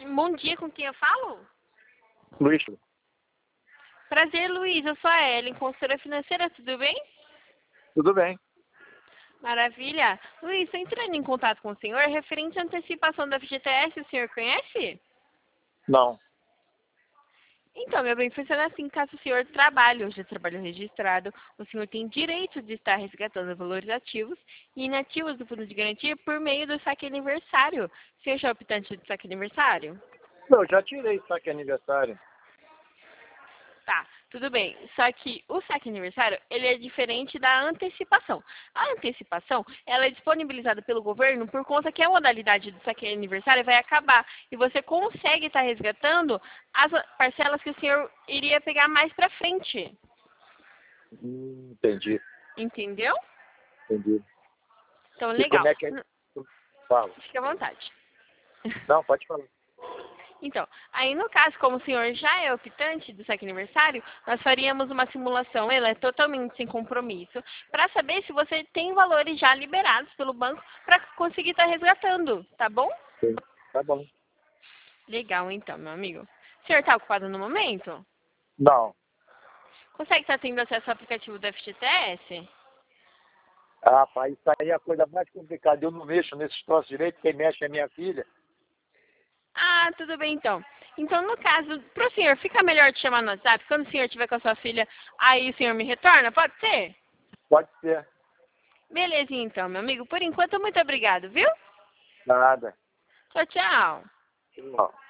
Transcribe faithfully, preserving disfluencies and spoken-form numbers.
Bom dia, com quem eu falo? Luiz, Prazer, Luiz. Eu sou a Ellen, consultora financeira, tudo bem? tudo bem? Maravilha. Luiz, estou entrando em contato com o senhor referente à antecipação da F G T S, o senhor conhece? Não. Então, meu bem, funciona assim, caso o senhor trabalhe, hoje é trabalho registrado, o senhor tem direito de estar resgatando valores ativos e inativos do fundo de garantia por meio do saque aniversário. O senhor já é optante de saque aniversário? Não, já tirei saque aniversário. Tá, tudo bem. Só que o saque aniversário, ele é diferente da antecipação. A antecipação, ela é disponibilizada pelo governo por conta que a modalidade do saque aniversário vai acabar e você consegue estar resgatando as parcelas que o senhor iria pegar mais pra frente. Hum, entendi, Entendeu? entendi. Então, E como legal. é que é? Fala. Fique à vontade. Não, pode falar. Então, aí no caso, como o senhor já é optante do saque aniversário, nós faríamos uma simulação, ela é totalmente sem compromisso, para saber se você tem valores já liberados pelo banco para conseguir estar resgatando, tá bom? Sim, tá bom. Legal, então, meu amigo. O senhor está ocupado no momento? Não. Consegue estar tendo acesso ao aplicativo do F G T S? Ah, rapaz, isso aí é a coisa mais complicada. Eu não mexo nesses troços direito, quem mexe é minha filha. Ah, tudo bem então. Então, no caso, para o senhor, fica melhor te chamar no WhatsApp, quando o senhor estiver com a sua filha, aí o senhor me retorna, pode ser? Pode ser. Belezinha então, meu amigo. Por enquanto, muito obrigado, viu? Nada. Tchau, tchau. Não.